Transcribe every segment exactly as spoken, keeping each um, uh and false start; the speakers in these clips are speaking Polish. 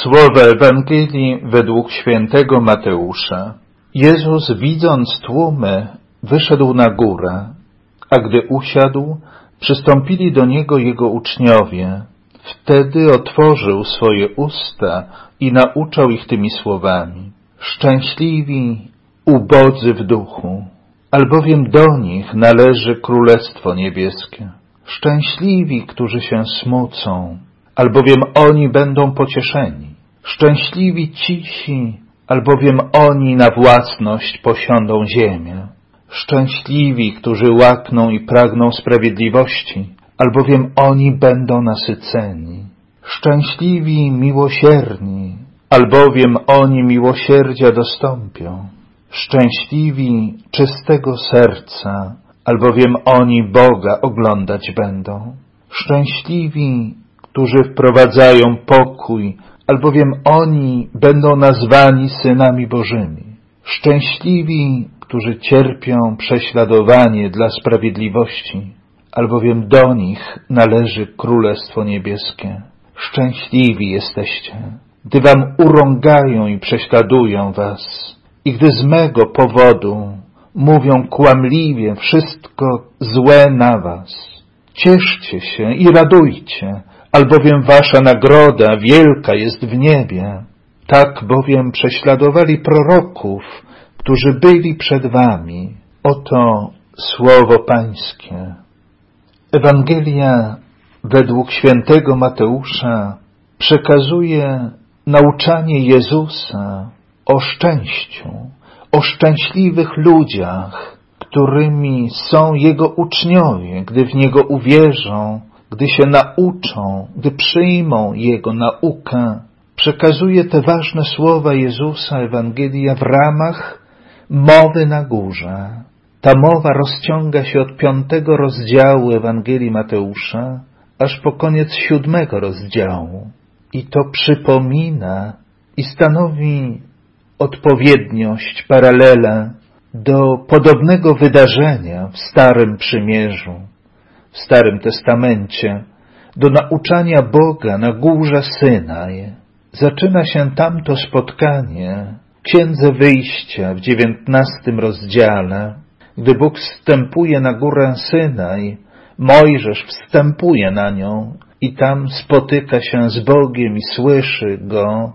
Słowa Ewangelii według świętego Mateusza. Jezus, widząc tłumy, wyszedł na górę, a gdy usiadł, przystąpili do Niego Jego uczniowie. Wtedy otworzył swoje usta i nauczał ich tymi słowami. Szczęśliwi ubodzy w duchu, albowiem do nich należy Królestwo Niebieskie. Szczęśliwi, którzy się smucą, albowiem oni będą pocieszeni. Szczęśliwi cisi, albowiem oni na własność posiądą ziemię. Szczęśliwi, którzy łakną i pragną sprawiedliwości, albowiem oni będą nasyceni. Szczęśliwi miłosierni, albowiem oni miłosierdzia dostąpią. Szczęśliwi czystego serca, albowiem oni Boga oglądać będą. Szczęśliwi, którzy wprowadzają pokój, albowiem oni będą nazwani synami Bożymi. Szczęśliwi, którzy cierpią prześladowanie dla sprawiedliwości, albowiem do nich należy Królestwo Niebieskie. Szczęśliwi jesteście, gdy wam urągają i prześladują was, i gdy z mego powodu mówią kłamliwie wszystko złe na was. Cieszcie się i radujcie, albowiem wasza nagroda wielka jest w niebie. Tak bowiem prześladowali proroków, którzy byli przed wami. Oto słowo Pańskie. Ewangelia według świętego Mateusza przekazuje nauczanie Jezusa o szczęściu, o szczęśliwych ludziach, którymi są Jego uczniowie, gdy w Niego uwierzą, gdy się nauczą, gdy przyjmą Jego naukę. Przekazuje te ważne słowa Jezusa Ewangelia w ramach mowy na górze. Ta mowa rozciąga się od piątego rozdziału Ewangelii Mateusza aż po koniec siódmego rozdziału. I to przypomina i stanowi odpowiedniość, paralelę do podobnego wydarzenia w Starym Przymierzu, w Starym Testamencie, do nauczania Boga na górze Synaj. Zaczyna się tamto spotkanie w Księdze Wyjścia w dziewiętnastym rozdziale. Gdy Bóg wstępuje na górę Synaj, Mojżesz wstępuje na nią i tam spotyka się z Bogiem i słyszy Go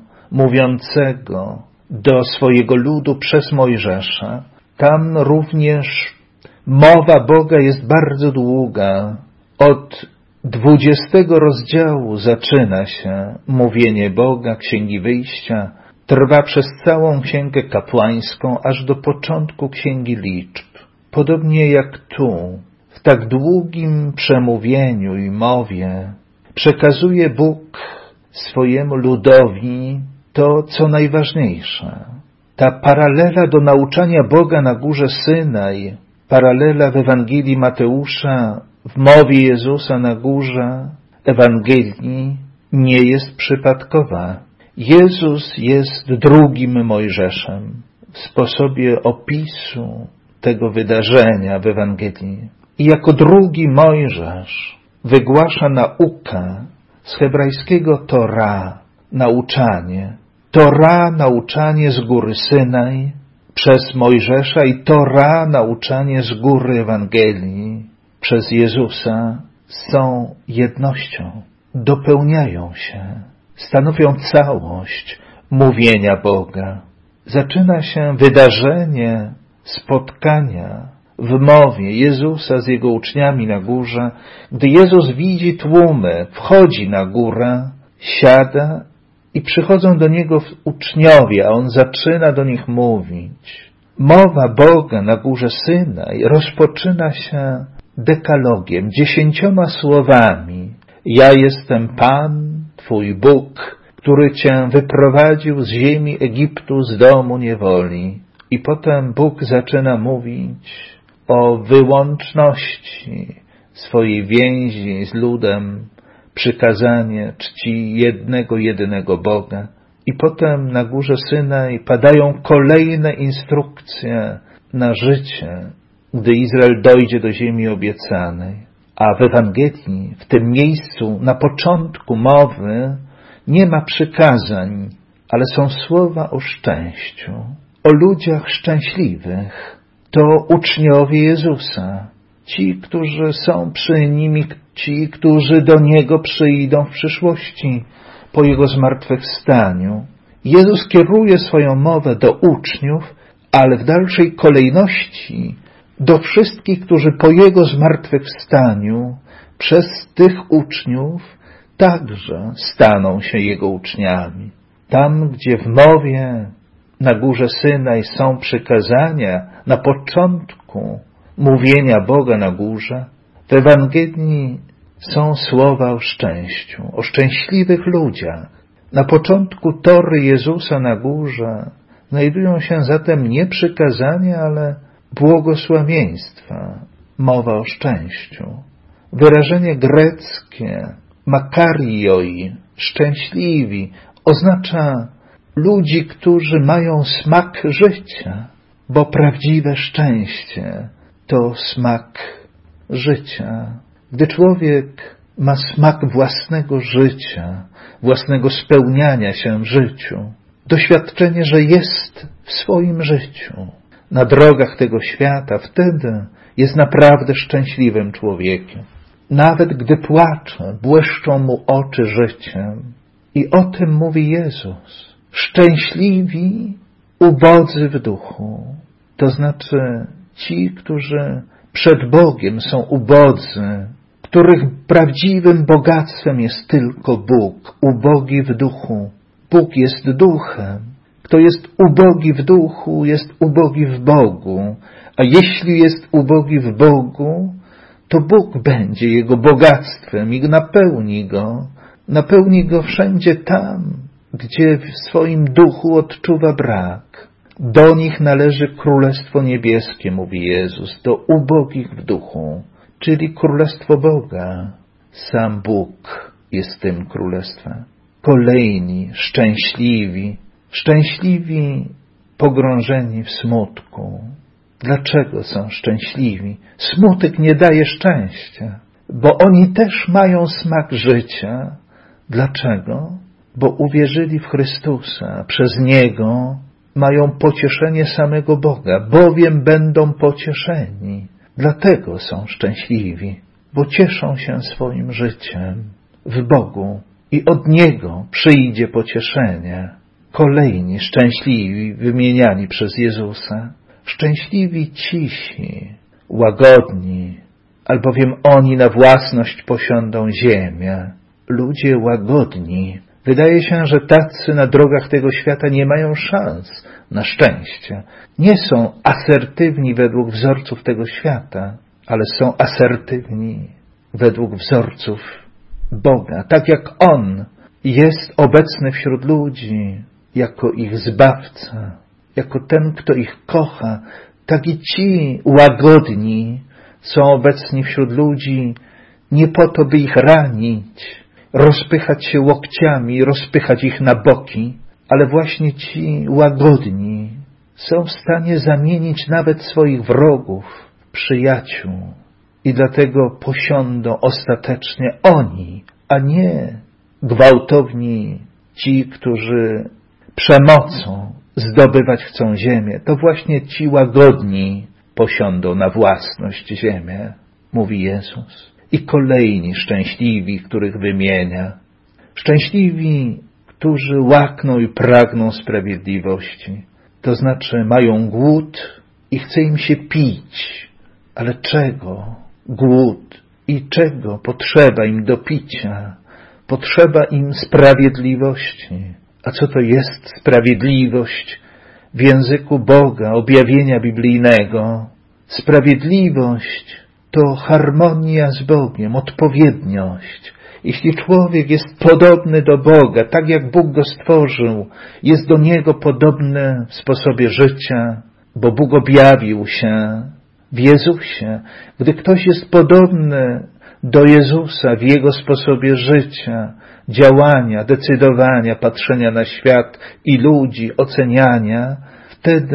mówiącego do swojego ludu przez Mojżesza. Tam również mowa Boga jest bardzo długa. Od dwudziestego rozdziału zaczyna się mówienie Boga, Księgi Wyjścia. Trwa przez całą Księgę Kapłańską, aż do początku Księgi Liczb. Podobnie jak tu, w tak długim przemówieniu i mowie, przekazuje Bóg swojemu ludowi to, co najważniejsze. Ta paralela do nauczania Boga na górze Synaj, paralela w Ewangelii Mateusza, w mowie Jezusa na górze Ewangelii nie jest przypadkowa. Jezus jest drugim Mojżeszem w sposobie opisu tego wydarzenia w Ewangelii. I jako drugi Mojżesz wygłasza naukę z hebrajskiego Tora, nauczanie. Tora, nauczanie z góry Synaj przez Mojżesza i Tora, nauczanie z góry Ewangelii przez Jezusa są jednością, dopełniają się, stanowią całość mówienia Boga. Zaczyna się wydarzenie spotkania w mowie Jezusa z Jego uczniami na górze. Gdy Jezus widzi tłumy, wchodzi na górę, siada i przychodzą do Niego uczniowie, a On zaczyna do nich mówić. Mowa Boga na górze Synaj rozpoczyna się dekalogiem, dziesięcioma słowami. Ja jestem Pan, Twój Bóg, który Cię wyprowadził z ziemi Egiptu, z domu niewoli. I potem Bóg zaczyna mówić o wyłączności swojej więzi z ludem, przykazanie czci jednego, jedynego Boga. I potem na górze Synaj padają kolejne instrukcje na życie, gdy Izrael dojdzie do ziemi obiecanej. A w Ewangelii, w tym miejscu, na początku mowy, nie ma przykazań, ale są słowa o szczęściu, o ludziach szczęśliwych. To uczniowie Jezusa, ci, którzy są przy Nim, ci, którzy do Niego przyjdą w przyszłości, po Jego zmartwychwstaniu. Jezus kieruje swoją mowę do uczniów, ale w dalszej kolejności do wszystkich, którzy po Jego zmartwychwstaniu przez tych uczniów także staną się Jego uczniami. Tam, gdzie w mowie na górze Synaj są przykazania na początku mówienia Boga na górze, w Ewangelii są słowa o szczęściu, o szczęśliwych ludziach. Na początku tory Jezusa na górze znajdują się zatem nie przykazania, ale błogosławieństwa, mowa o szczęściu. Wyrażenie greckie makarioi, szczęśliwi, oznacza ludzi, którzy mają smak życia, bo prawdziwe szczęście to smak życia. Gdy człowiek ma smak własnego życia, własnego spełniania się w życiu, doświadczenie, że jest w swoim życiu, na drogach tego świata, wtedy jest naprawdę szczęśliwym człowiekiem. Nawet gdy płacze, błyszczą mu oczy życiem. I o tym mówi Jezus. Szczęśliwi ubodzy w duchu. To znaczy ci, którzy przed Bogiem są ubodzy, których prawdziwym bogactwem jest tylko Bóg, ubogi w duchu. Bóg jest duchem. Kto jest ubogi w duchu, jest ubogi w Bogu. A jeśli jest ubogi w Bogu, to Bóg będzie jego bogactwem i napełni go. Napełni go wszędzie tam, gdzie w swoim duchu odczuwa brak. Do nich należy Królestwo Niebieskie, mówi Jezus, do ubogich w duchu, czyli Królestwo Boga. Sam Bóg jest tym Królestwem. Kolejni, szczęśliwi, szczęśliwi pogrążeni w smutku. Dlaczego są szczęśliwi? Smutek nie daje szczęścia, bo oni też mają smak życia. Dlaczego? Bo uwierzyli w Chrystusa, przez Niego mają pocieszenie samego Boga, bowiem będą pocieszeni. Dlatego są szczęśliwi, bo cieszą się swoim życiem w Bogu i od Niego przyjdzie pocieszenie. Kolejni szczęśliwi wymieniani przez Jezusa, szczęśliwi cisi, łagodni, albowiem oni na własność posiądą ziemię. Ludzie łagodni. Wydaje się, że tacy na drogach tego świata nie mają szans na szczęście. Nie są asertywni według wzorców tego świata, ale są asertywni według wzorców Boga. Tak jak On jest obecny wśród ludzi jako ich Zbawca, jako ten, kto ich kocha, tak i ci łagodni są obecni wśród ludzi nie po to, by ich ranić, rozpychać się łokciami, rozpychać ich na boki, ale właśnie ci łagodni są w stanie zamienić nawet swoich wrogów w przyjaciół i dlatego posiądą ostatecznie oni, a nie gwałtowni ci, którzy przemocą zdobywać chcą ziemię. To właśnie ci łagodni posiądą na własność ziemię, mówi Jezus. I kolejni szczęśliwi, których wymienia. Szczęśliwi, którzy łakną i pragną sprawiedliwości. To znaczy mają głód i chce im się pić. Ale czego? Głód. I czego potrzeba im do picia? Potrzeba im sprawiedliwości. A co to jest sprawiedliwość w języku Boga, objawienia biblijnego? Sprawiedliwość to harmonia z Bogiem, odpowiedniość. Jeśli człowiek jest podobny do Boga, tak jak Bóg go stworzył, jest do Niego podobny w sposobie życia, bo Bóg objawił się w Jezusie. Gdy ktoś jest podobny do Jezusa w Jego sposobie życia, działania, decydowania, patrzenia na świat i ludzi, oceniania, wtedy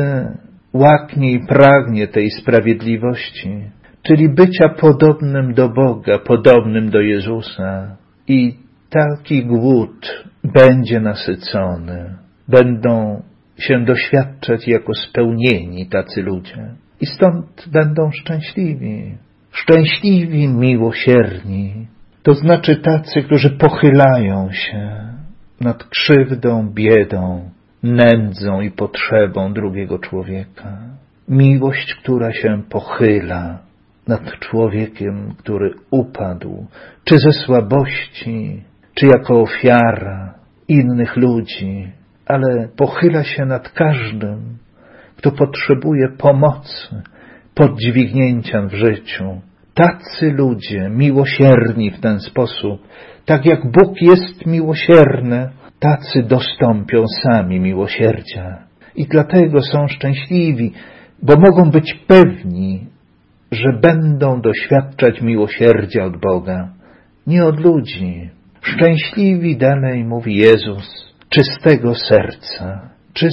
łaknie i pragnie tej sprawiedliwości, czyli bycia podobnym do Boga, podobnym do Jezusa. I taki głód będzie nasycony. Będą się doświadczać jako spełnieni tacy ludzie. I stąd będą szczęśliwi. Szczęśliwi, miłosierni. To znaczy tacy, którzy pochylają się nad krzywdą, biedą, nędzą i potrzebą drugiego człowieka. Miłość, która się pochyla nad człowiekiem, który upadł, czy ze słabości, czy jako ofiara innych ludzi, ale pochyla się nad każdym, kto potrzebuje pomocy, podźwignięcia w życiu. Tacy ludzie, miłosierni w ten sposób, tak jak Bóg jest miłosierny, tacy dostąpią sami miłosierdzia. I dlatego są szczęśliwi, bo mogą być pewni, że będą doświadczać miłosierdzia od Boga, nie od ludzi. Szczęśliwi, dalej mówi Jezus, czystego serca,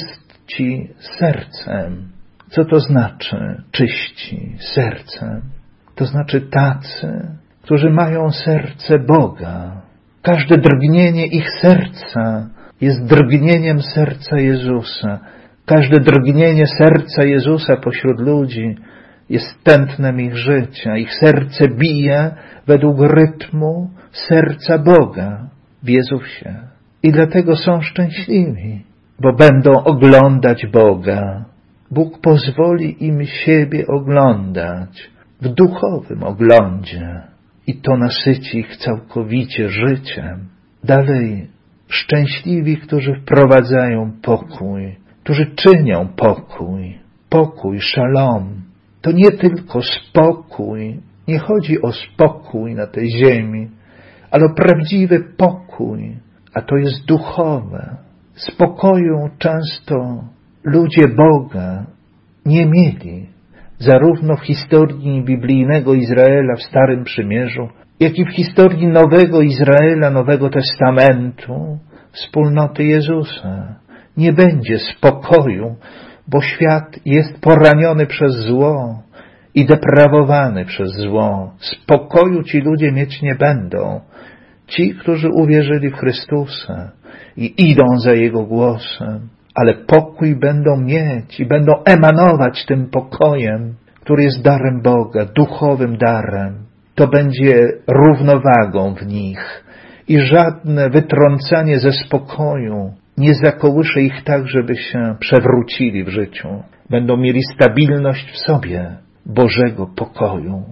czyści sercem. Co to znaczy czyści sercem? To znaczy tacy, którzy mają serce Boga. Każde drgnienie ich serca jest drgnieniem serca Jezusa. Każde drgnienie serca Jezusa pośród ludzi jest tętnem ich życia. Ich serce bije według rytmu serca Boga w Jezusie. I dlatego są szczęśliwi, bo będą oglądać Boga. Bóg pozwoli im siebie oglądać w duchowym oglądzie i to nasyci ich całkowicie życiem. Dalej, szczęśliwi, którzy wprowadzają pokój, którzy czynią pokój, pokój, szalom. To nie tylko spokój, nie chodzi o spokój na tej ziemi, ale o prawdziwy pokój, a to jest duchowe. Spokoju często ludzie Boga nie mieli, zarówno w historii biblijnego Izraela w Starym Przymierzu, jak i w historii Nowego Izraela, Nowego Testamentu, wspólnoty Jezusa. Nie będzie spokoju, bo świat jest poraniony przez zło i deprawowany przez zło. Spokoju ci ludzie mieć nie będą. Ci, którzy uwierzyli w Chrystusa i idą za Jego głosem, ale pokój będą mieć i będą emanować tym pokojem, który jest darem Boga, duchowym darem. To będzie równowagą w nich i żadne wytrącanie ze spokoju nie zakołysze ich tak, żeby się przewrócili w życiu. Będą mieli stabilność w sobie Bożego pokoju,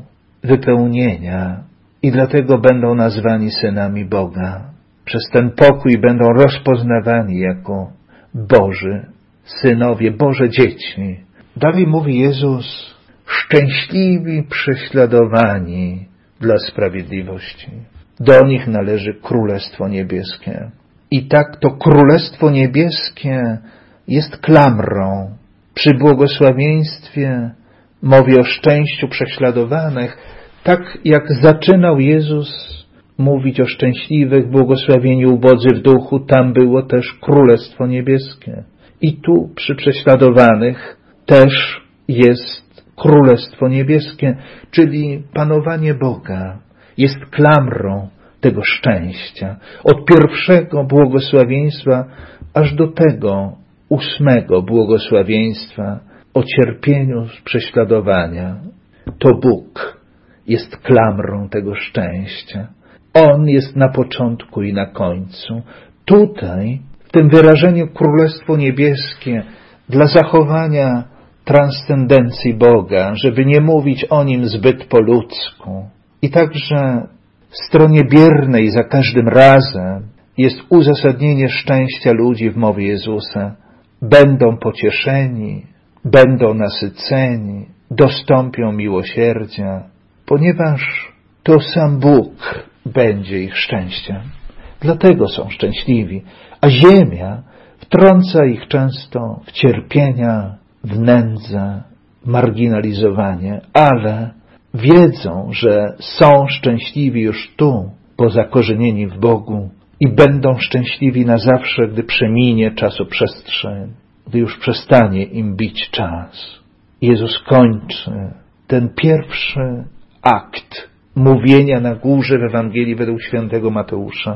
wypełnienia i dlatego będą nazwani synami Boga. Przez ten pokój będą rozpoznawani jako Boży synowie, Boże dzieci. Dalej mówi Jezus, szczęśliwi prześladowani dla sprawiedliwości. Do nich należy Królestwo Niebieskie. I tak to Królestwo Niebieskie jest klamrą. Przy błogosławieństwie mowie o szczęściu prześladowanych, tak jak zaczynał Jezus mówić o szczęśliwych, błogosławieni ubodzy w duchu, tam było też Królestwo Niebieskie. I tu przy prześladowanych też jest Królestwo Niebieskie, czyli panowanie Boga jest klamrą tego szczęścia. Od pierwszego błogosławieństwa aż do tego ósmego błogosławieństwa o cierpieniu z prześladowania. To Bóg jest klamrą tego szczęścia. On jest na początku i na końcu. Tutaj, w tym wyrażeniu Królestwo Niebieskie, dla zachowania transcendencji Boga, żeby nie mówić o Nim zbyt po ludzku. I także w stronie biernej za każdym razem jest uzasadnienie szczęścia ludzi w mowie Jezusa. Będą pocieszeni, będą nasyceni, dostąpią miłosierdzia, ponieważ to sam Bóg będzie ich szczęściem. Dlatego są szczęśliwi, a ziemia wtrąca ich często w cierpienia, w nędzę, marginalizowanie, ale wiedzą, że są szczęśliwi już tu, bo zakorzenieni w Bogu i będą szczęśliwi na zawsze, gdy przeminie czasoprzestrzeń, gdy już przestanie im bić czas. Jezus kończy ten pierwszy akt mówienia na górze w Ewangelii według świętego Mateusza,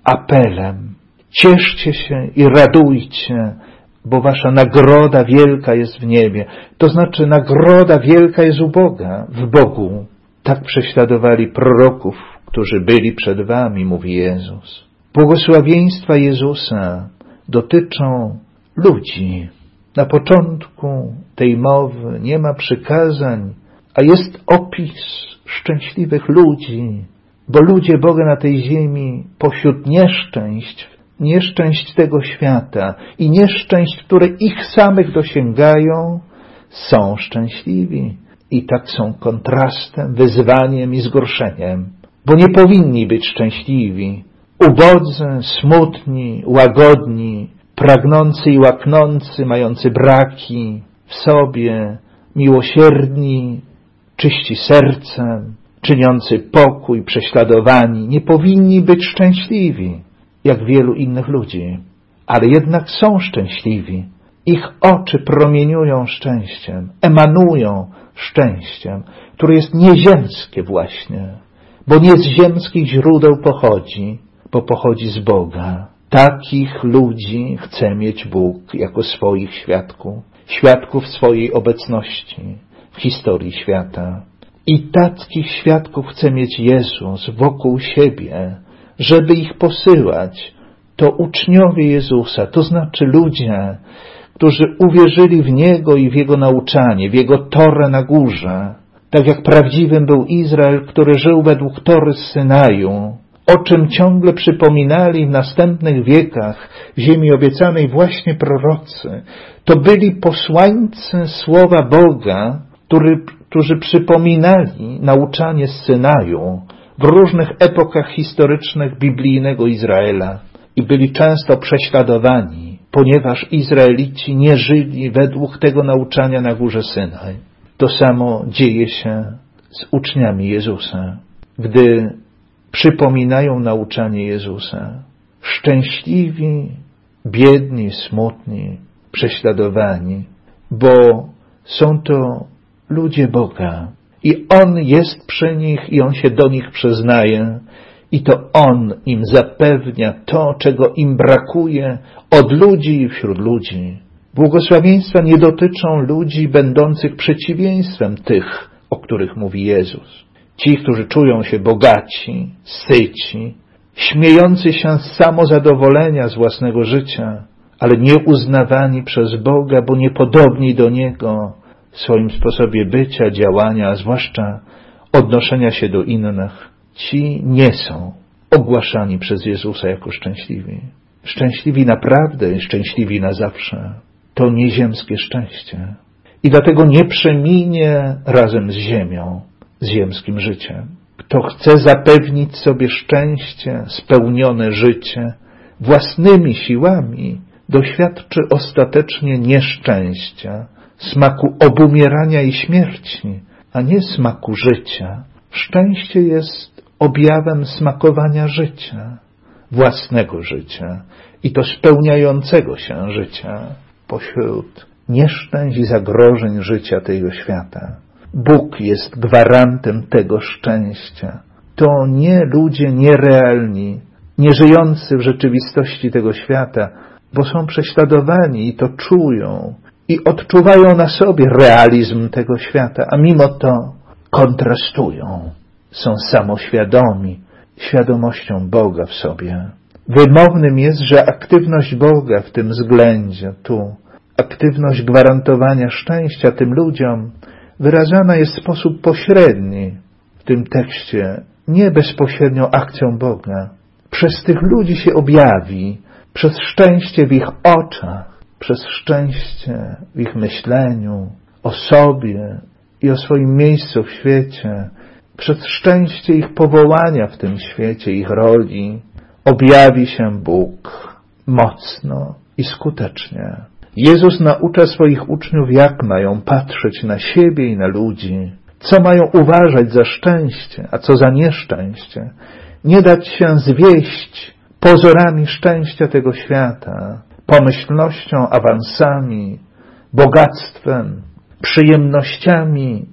apelem. Cieszcie się i radujcie, bo wasza nagroda wielka jest w niebie. To znaczy nagroda wielka jest u Boga, w Bogu. Tak prześladowali proroków, którzy byli przed wami, mówi Jezus. Błogosławieństwa Jezusa dotyczą ludzi. Na początku tej mowy nie ma przykazań, a jest opis szczęśliwych ludzi, bo ludzie Boga na tej ziemi pośród nieszczęść, nieszczęść tego świata i nieszczęść, które ich samych dosięgają, są szczęśliwi. I tak są kontrastem, wyzwaniem i zgorszeniem, bo nie powinni być szczęśliwi. Ubodzy, smutni, łagodni, pragnący i łaknący, mający braki w sobie, miłosierni, czyści sercem, czyniący pokój, prześladowani, nie powinni być szczęśliwi, jak wielu innych ludzi, ale jednak są szczęśliwi. Ich oczy promieniują szczęściem, emanują szczęściem, które jest nieziemskie właśnie, bo nie z ziemskich źródeł pochodzi, bo pochodzi z Boga. Takich ludzi chce mieć Bóg jako swoich świadków, świadków swojej obecności w historii świata. I takich świadków chce mieć Jezus wokół siebie, żeby ich posyłać. To uczniowie Jezusa, to znaczy ludzie, którzy uwierzyli w Niego i w Jego nauczanie, w Jego Torę na górze, tak jak prawdziwym był Izrael, który żył według Tory z Synaju, o czym ciągle przypominali w następnych wiekach w ziemi obiecanej właśnie prorocy. To byli posłańcy Słowa Boga, który, którzy przypominali nauczanie z Synaju w różnych epokach historycznych biblijnego Izraela i byli często prześladowani, ponieważ Izraelici nie żyli według tego nauczania na górze Synaj. To samo dzieje się z uczniami Jezusa, gdy przypominają nauczanie Jezusa. Szczęśliwi, biedni, smutni, prześladowani, bo są to ludzie Boga i On jest przy nich i On się do nich przyznaje i to On im zapewnia to, czego im brakuje od ludzi i wśród ludzi. Błogosławieństwa nie dotyczą ludzi będących przeciwieństwem tych, o których mówi Jezus. Ci, którzy czują się bogaci, syci, śmiejący się z samozadowolenia z własnego życia, ale nieuznawani przez Boga, bo niepodobni do Niego w swoim sposobie bycia, działania, a zwłaszcza odnoszenia się do innych. Ci nie są ogłaszani przez Jezusa jako szczęśliwi. Szczęśliwi naprawdę, szczęśliwi na zawsze. To nieziemskie szczęście. I dlatego nie przeminie razem z ziemią, z ziemskim życiem. Kto chce zapewnić sobie szczęście, spełnione życie własnymi siłami, doświadczy ostatecznie nieszczęścia, smaku obumierania i śmierci, a nie smaku życia. Szczęście jest objawem smakowania życia, własnego życia i to spełniającego się życia pośród nieszczęść i zagrożeń życia tego świata. Bóg jest gwarantem tego szczęścia. To nie ludzie nierealni, nieżyjący w rzeczywistości tego świata, bo są prześladowani i to czują i odczuwają na sobie realizm tego świata, a mimo to kontrastują. Są samoświadomi, świadomością Boga w sobie. Wymownym jest, że aktywność Boga w tym względzie, tu, aktywność gwarantowania szczęścia tym ludziom, wyrażana jest w sposób pośredni w tym tekście, nie bezpośrednią akcją Boga. Przez tych ludzi się objawi, przez szczęście w ich oczach, przez szczęście w ich myśleniu, o sobie i o swoim miejscu w świecie, przez szczęście ich powołania w tym świecie, ich roli, objawi się Bóg mocno i skutecznie. Jezus naucza swoich uczniów, jak mają patrzeć na siebie i na ludzi, co mają uważać za szczęście, a co za nieszczęście. Nie dać się zwieść pozorami szczęścia tego świata, pomyślnością, awansami, bogactwem, przyjemnościami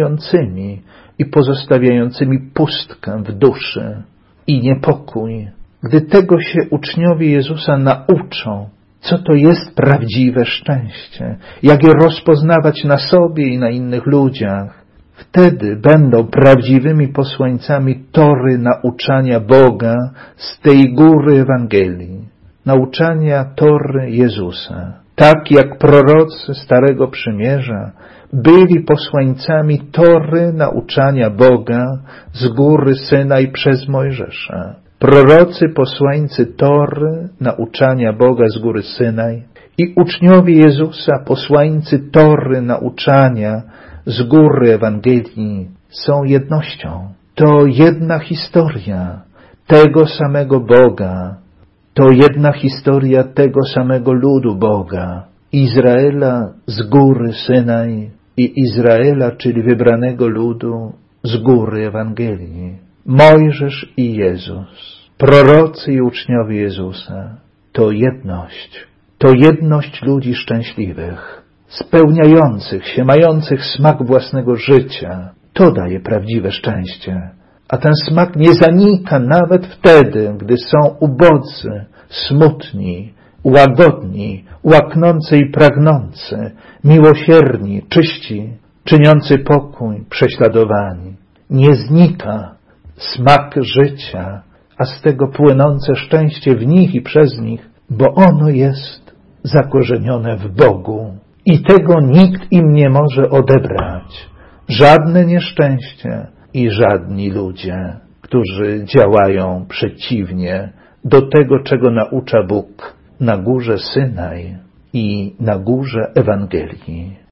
przemijającymi i pozostawiającymi pustkę w duszy i niepokój Gdy tego się uczniowie Jezusa nauczą, co to jest prawdziwe szczęście, jak je rozpoznawać na sobie i na innych ludziach, wtedy będą prawdziwymi posłańcami tory nauczania Boga z tej góry Ewangelii, nauczania tory Jezusa. Tak jak prorocy Starego Przymierza byli posłańcami tory nauczania Boga z góry Synaj przez Mojżesza. Prorocy posłańcy tory nauczania Boga z góry Synaj i uczniowie Jezusa posłańcy tory nauczania z góry Ewangelii są jednością. To jedna historia tego samego Boga, to jedna historia tego samego ludu Boga, Izraela z góry Synaj i Izraela, czyli wybranego ludu z góry Ewangelii. Mojżesz i Jezus, prorocy i uczniowie Jezusa, to jedność, to jedność ludzi szczęśliwych, spełniających się, mających smak własnego życia. To daje prawdziwe szczęście. A ten smak nie zanika nawet wtedy, gdy są ubodzy, smutni, łagodni, łaknący i pragnący, miłosierni, czyści, czyniący pokój, prześladowani. Nie znika smak życia, a z tego płynące szczęście w nich i przez nich, bo ono jest zakorzenione w Bogu i tego nikt im nie może odebrać. Żadne nieszczęście i żadni ludzie, którzy działają przeciwnie do tego, czego naucza Bóg na górze Synaj i na górze Ewangelii.